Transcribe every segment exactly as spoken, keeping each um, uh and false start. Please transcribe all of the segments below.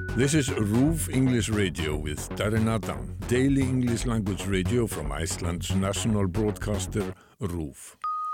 This is RÚV English Radio with Darren Adam, daily English language radio from Iceland's national broadcaster, RÚV.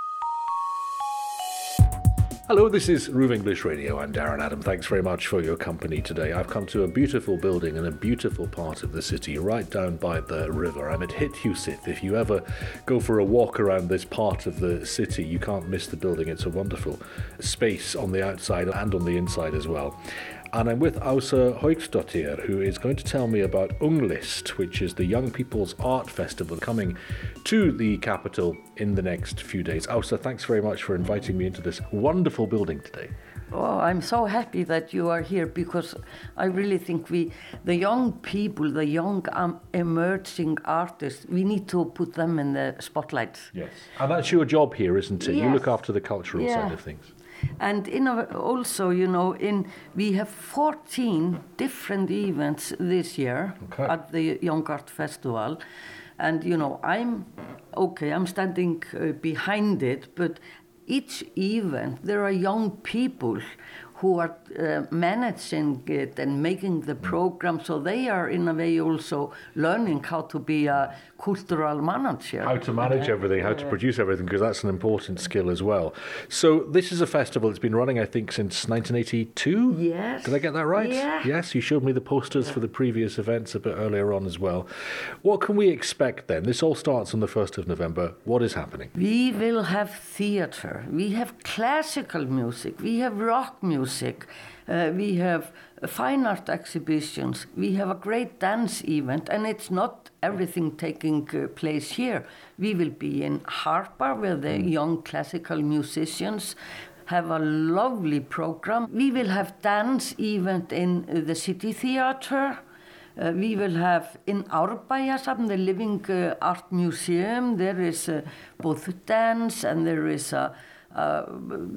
Hello, this is RÚV English Radio. I'm Darren Adam. Thanks very much for your company today. I've come to a beautiful building in a beautiful part of the city, right down by the river. I'm at Hithuset. If you ever go for a walk around this part of the city, you can't miss the building. It's a wonderful space on the outside and on the inside as well. And I'm with Ása Hauksdóttir, who is going to tell me about Unglist, which is the Young People's Art Festival coming to the capital in the next few days. Ása, thanks very much for inviting me into this wonderful building today. Oh, I'm so happy that you are here because I really think we, the young people, the young um, emerging artists, we need to put them in the spotlight. Yes. And that's your job here, isn't it? Yes. You look after the cultural Yeah. side of things. And in a, also, you know, in we have fourteen different events this year Okay. at the Young Art Festival. And, you know, I'm, okay, I'm standing uh, behind it, but each event, there are young people who are uh, managing it and making the program, so they are in a way also learning how to be a cultural manager. How to manage Yeah. everything, how to produce everything, because that's an important skill as well. So this is a festival that's been running, I think, since nineteen eighty-two? Yes. Did I get that right? Yeah. Yes, you showed me the posters for the previous events a bit earlier on as well. What can we expect then? This all starts on the first of November. What is happening? We will have theater, we have classical music, we have rock music, uh, we have fine art exhibitions, we have a great dance event, and it's not everything taking uh, place here. We will be in Harpa, where the young classical musicians have a lovely program. We will have dance event in uh, the City Theatre. Uh, we will have in Árbæjarsafn, the Living uh, Art Museum, there is uh, both dance and there is a, a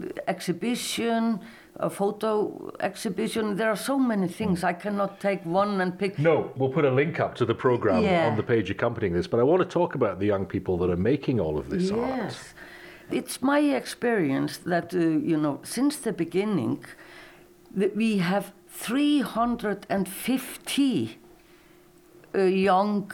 exhibition, a photo exhibition. There are so many things. I cannot take one and pick. No, we'll put a link up to the program Yeah. on the page accompanying this, but I want to talk about the young people that are making all of this art. Yes. It's my experience that, uh, you know, since the beginning, that we have three hundred fifty uh, young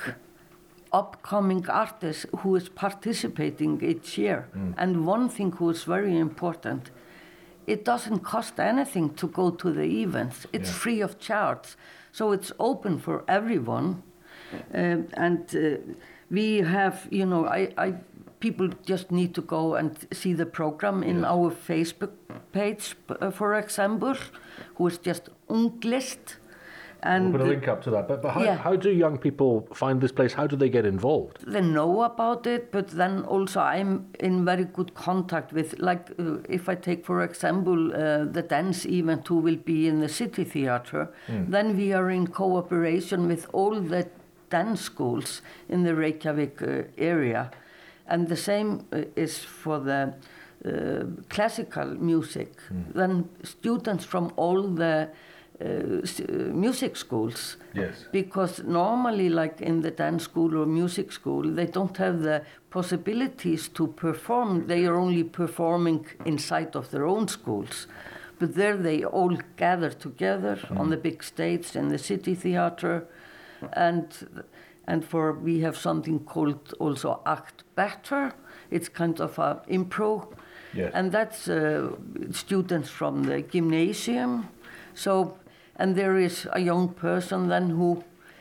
upcoming artists who is participating each year. Mm. And one thing who is very important, it doesn't cost anything to go to the events. It's yeah. free of charge. So it's open for everyone. Uh, and uh, we have, you know, I, I people just need to go and see the program in yes. our Facebook page, uh, for example, who is just Unglist. And we'll put a link up to that. But, but how, yeah. how do young people find this place? How do they get involved? They know about it, but then also I'm in very good contact with, like, uh, if I take, for example, uh, the dance event who will be in the City Theatre, mm. then we are in cooperation with all the dance schools in the Reykjavik uh, area. And the same uh, is for the uh, classical music. Mm. Then students from all the Uh, uh, music schools. Yes. Because normally, like in the dance school or music school, they don't have the possibilities to perform. They are only performing inside of their own schools. But there they all gather together mm. on the big stage in the City Theatre. And and for we have something called also Act Better. It's kind of a impro. Yes. And that's uh, students from the gymnasium. So, and there is a young person then who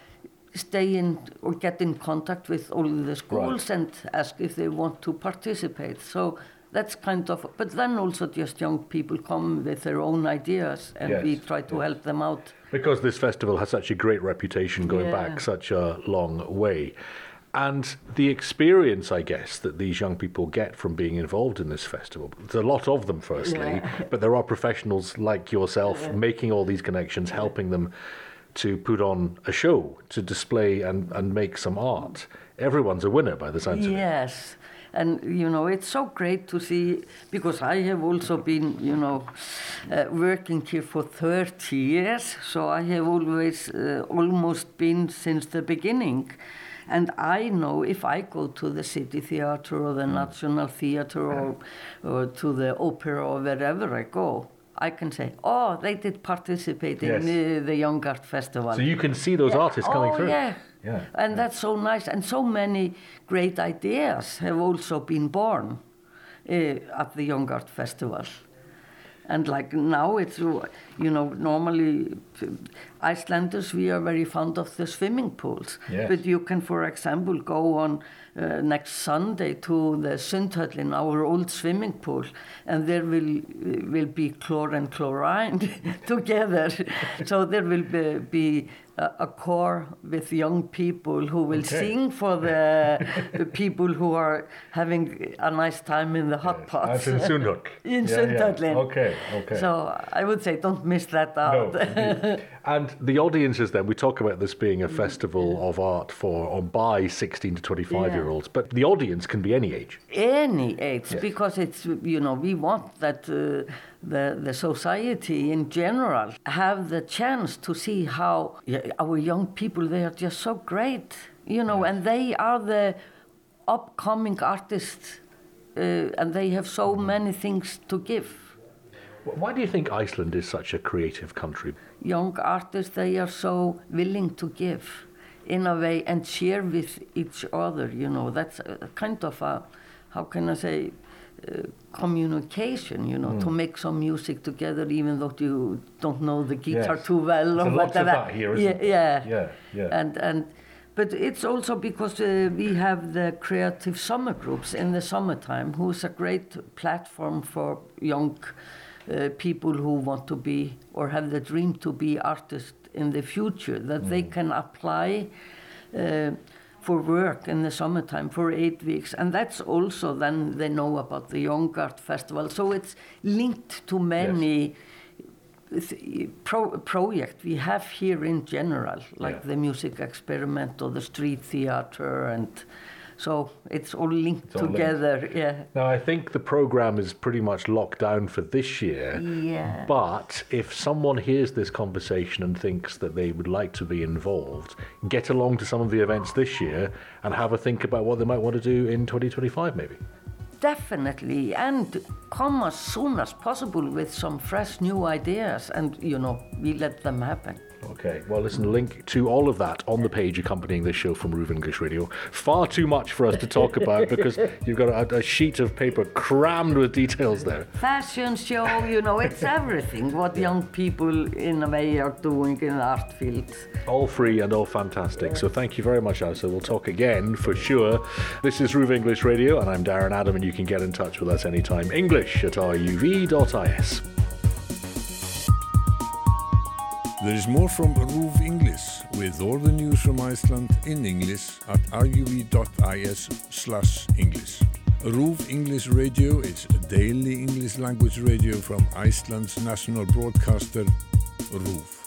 stay in or get in contact with all the schools right. and ask if they want to participate. So that's kind of, but then also just young people come with their own ideas and yes. we try to yes. help them out. Because this festival has such a great reputation going yeah. back such a long way. And the experience, I guess, that these young people get from being involved in this festival, there's a lot of them, firstly, yeah. but there are professionals like yourself yeah. making all these connections, helping them to put on a show, to display and, and make some art. Everyone's a winner by the sounds of it. Yes. And, you know, it's so great to see, because I have also been, you know, uh, working here for thirty years, so I have always uh, almost been since the beginning. And I know if I go to the City Theatre or the National Theatre or, or to the opera or wherever I go, I can say, oh, they did participate Yes. in uh, the Young Art Festival. So you can see those Yeah. artists coming oh, through. Yeah. Yeah. And yeah. that's so nice. And so many great ideas have also been born uh, at the Young Art Festival. And like now it's, you know, normally Icelanders, we are very fond of the swimming pools. Yes. But you can, for example, go on uh, next Sunday to the Sundhöllin, our old swimming pool, and there will will be chlor and chlorine together. So there will be, be a, a choir with young people who will Okay. sing for the, the people who are having a nice time in the hot pots. That's in Sundhöll. In Yeah, Sundhöllin. yeah. Okay, okay. So I would say don't miss that out. No, indeed. And the audiences then, we talk about this being a festival of art for or by sixteen to twenty-five Yeah. year olds, but the audience can be any age. Any age, Yes. because it's, you know, we want that uh, the, the society in general have the chance to see how yeah, our young people, they are just so great, you know, and they are the upcoming artists uh, and they have so many things to give. Why do you think Iceland is such a creative country? Young artists, they are so willing to give in a way and share with each other, you know. That's a kind of a, how can I say, uh, communication, you know, mm. to make some music together even though you don't know the guitar Yes. too well. There's or lots of whatever. that here, isn't yeah, there? yeah, Yeah, yeah. And, and, but it's also because uh, we have the creative summer groups in the summertime, who's a great platform for young Uh, people who want to be or have the dream to be artists in the future, that mm. they can apply uh, for work in the summertime for eight weeks. And that's also then they know about the Young Art Festival. So it's linked to many yes. pro- projects we have here in general, like yeah. the music experiment or the street theater, and so it's all linked it's all together, linked. yeah. Now, I think the program is pretty much locked down for this year. Yeah. But if someone hears this conversation and thinks that they would like to be involved, get along to some of the events this year and have a think about what they might want to do in twenty twenty-five, maybe. Definitely, and come as soon as possible with some fresh new ideas, and, you know, we let them happen. Okay, well, listen, link to all of that on the page accompanying this show from Ruve English Radio. Far too much for us to talk about because you've got a, a sheet of paper crammed with details there. Fashion show, you know, it's everything what young people in a way are doing in the art field. All free and all fantastic. So thank you very much, Asa. We'll talk again for sure. This is Ruve English Radio, and I'm Darren Adam, and you can get in touch with us anytime. English at r u v dot i s. There is more from Ruve English with all the news from Iceland in English at r u v dot i s slash English. Ruve English Radio is a daily English language radio from Iceland's national broadcaster, Ruve.